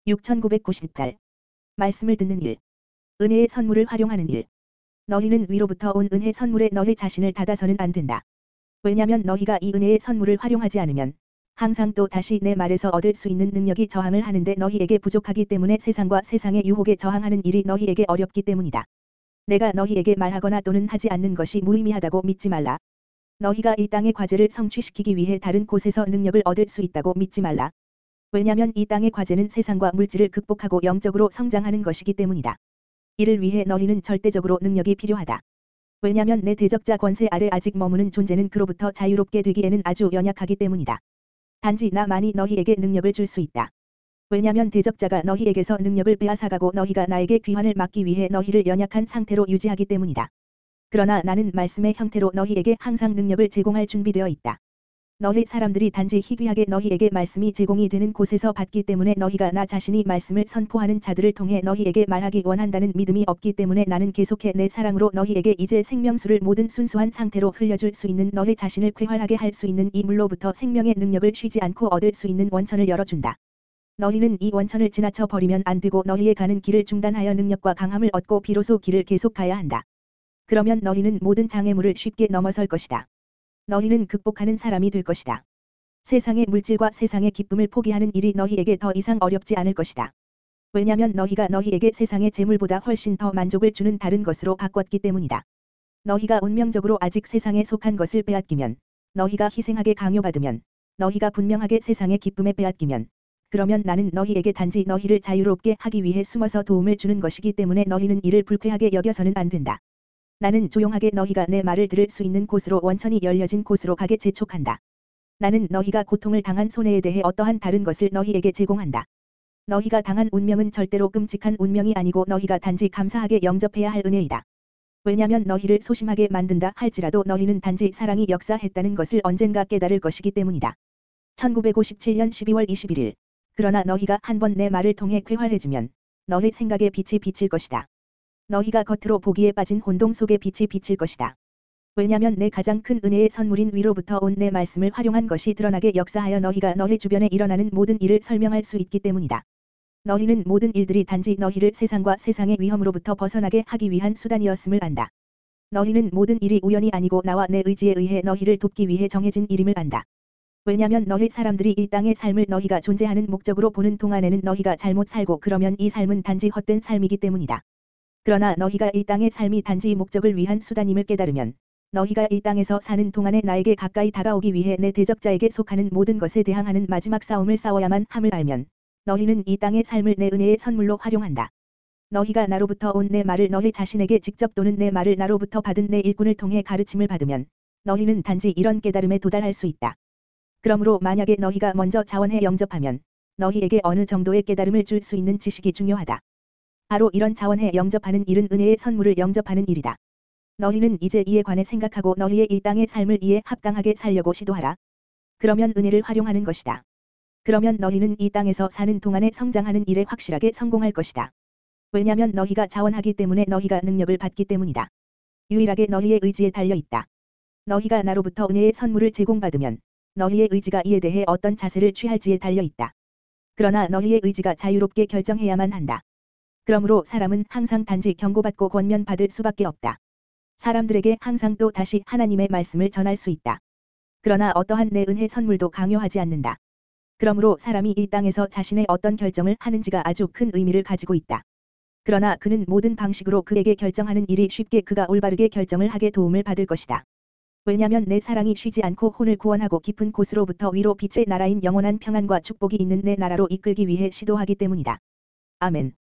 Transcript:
6998. 말씀을 듣는 일. 은혜의 선물을 활용하는 일. 너희는 위로부터 온 은혜 선물에 너희 자신을 닫아서는 안 된다. 왜냐면 너희가 이 은혜의 선물을 활용하지 않으면 항상 또 다시 내 말에서 얻을 수 있는 능력이 저항을 하는데 너희에게 부족하기 때문에 세상과 세상의 유혹에 저항하는 일이 너희에게 어렵기 때문이다. 내가 너희에게 말하거나 또는 하지 않는 것이 무의미하다고 믿지 말라. 너희가 이 땅의 과제를 성취시키기 위해 다른 곳에서 능력을 얻을 수 있다고 믿지 말라. 왜냐면 이 땅의 과제는 세상과 물질을 극복하고 영적으로 성장하는 것이기 때문이다. 이를 위해 너희는 절대적으로 능력이 필요하다. 왜냐면 내 대적자 권세 아래 아직 머무는 존재는 그로부터 자유롭게 되기에는 아주 연약하기 때문이다. 단지 나만이 너희에게 능력을 줄 수 있다. 왜냐면 대적자가 너희에게서 능력을 빼앗아가고 너희가 나에게 귀환을 막기 위해 너희를 연약한 상태로 유지하기 때문이다. 그러나 나는 말씀의 형태로 너희에게 항상 능력을 제공할 준비되어 있다. 너희 사람들이 단지 희귀하게 너희에게 말씀이 제공이 되는 곳에서 받기 때문에 너희가 나 자신이 말씀을 선포하는 자들을 통해 너희에게 말하기 원한다는 믿음이 없기 때문에 나는 계속해 내 사랑으로 너희에게 이제 생명수를 모든 순수한 상태로 흘려줄 수 있는 너희 자신을 쾌활하게 할 수 있는 이 물로부터 생명의 능력을 쉬지 않고 얻을 수 있는 원천을 열어준다. 너희는 이 원천을 지나쳐 버리면 안 되고 너희의 가는 길을 중단하여 능력과 강함을 얻고 비로소 길을 계속 가야 한다. 그러면 너희는 모든 장애물을 쉽게 넘어설 것이다. 너희는 극복하는 사람이 될 것이다. 세상의 물질과 세상의 기쁨을 포기하는 일이 너희에게 더 이상 어렵지 않을 것이다. 왜냐면 너희가 너희에게 세상의 재물보다 훨씬 더 만족을 주는 다른 것으로 바꿨기 때문이다. 너희가 운명적으로 아직 세상에 속한 것을 빼앗기면, 너희가 희생하게 강요받으면, 너희가 분명하게 세상의 기쁨에 빼앗기면, 그러면 나는 너희에게 단지 너희를 자유롭게 하기 위해 숨어서 도움을 주는 것이기 때문에 너희는 이를 불쾌하게 여겨서는 안 된다. 나는 조용하게 너희가 내 말을 들을 수 있는 곳으로 원천이 열려진 곳으로 가게 재촉한다. 나는 너희가 고통을 당한 손해에 대해 어떠한 다른 것을 너희에게 제공한다. 너희가 당한 운명은 절대로 끔찍한 운명이 아니고 너희가 단지 감사하게 영접해야 할 은혜이다. 왜냐면 너희를 소심하게 만든다 할지라도 너희는 단지 사랑이 역사했다는 것을 언젠가 깨달을 것이기 때문이다. 1957년 12월 21일. 그러나 너희가 한번 내 말을 통해 쾌활해지면 너희 생각에 빛이 비칠 것이다. 너희가 겉으로 보기에 빠진 혼동 속에 빛이 비칠 것이다. 왜냐면 내 가장 큰 은혜의 선물인 위로부터 온 내 말씀을 활용한 것이 드러나게 역사하여 너희가 너희 주변에 일어나는 모든 일을 설명할 수 있기 때문이다. 너희는 모든 일들이 단지 너희를 세상과 세상의 위험으로부터 벗어나게 하기 위한 수단이었음을 안다. 너희는 모든 일이 우연이 아니고 나와 내 의지에 의해 너희를 돕기 위해 정해진 일임을 안다. 왜냐면 너희 사람들이 이 땅의 삶을 너희가 존재하는 목적으로 보는 동안에는 너희가 잘못 살고 그러면 이 삶은 단지 헛된 삶이기 때문이다. 그러나 너희가 이 땅의 삶이 단지 목적을 위한 수단임을 깨달으면 너희가 이 땅에서 사는 동안에 나에게 가까이 다가오기 위해 내 대적자에게 속하는 모든 것에 대항하는 마지막 싸움을 싸워야만 함을 알면 너희는 이 땅의 삶을 내 은혜의 선물로 활용한다. 너희가 나로부터 온 내 말을 너희 자신에게 직접 또는 내 말을 나로부터 받은 내 일꾼을 통해 가르침을 받으면 너희는 단지 이런 깨달음에 도달할 수 있다. 그러므로 만약에 너희가 먼저 자원해 영접하면 너희에게 어느 정도의 깨달음을 줄 수 있는 지식이 중요하다. 바로 이런 자원해 영접하는 일은 은혜의 선물을 영접하는 일이다. 너희는 이제 이에 관해 생각하고 너희의 이 땅의 삶을 이에 합당하게 살려고 시도하라. 그러면 은혜를 활용하는 것이다. 그러면 너희는 이 땅에서 사는 동안에 성장하는 일에 확실하게 성공할 것이다. 왜냐면 너희가 자원하기 때문에 너희가 능력을 받기 때문이다. 유일하게 너희의 의지에 달려 있다. 너희가 나로부터 은혜의 선물을 제공받으면 너희의 의지가 이에 대해 어떤 자세를 취할지에 달려 있다. 그러나 너희의 의지가 자유롭게 결정해야만 한다. 그러므로 사람은 항상 단지 경고받고 권면받을 수밖에 없다. 사람들에게 항상 또 다시 하나님의 말씀을 전할 수 있다. 그러나 어떠한 내 은혜 선물도 강요하지 않는다. 그러므로 사람이 이 땅에서 자신의 어떤 결정을 하는지가 아주 큰 의미를 가지고 있다. 그러나 그는 모든 방식으로 그에게 결정하는 일이 쉽게 그가 올바르게 결정을 하게 도움을 받을 것이다. 왜냐면 내 사랑이 쉬지 않고 혼을 구원하고 깊은 곳으로부터 위로 빛의 나라인 영원한 평안과 축복이 있는 내 나라로 이끌기 위해 시도하기 때문이다. 아멘.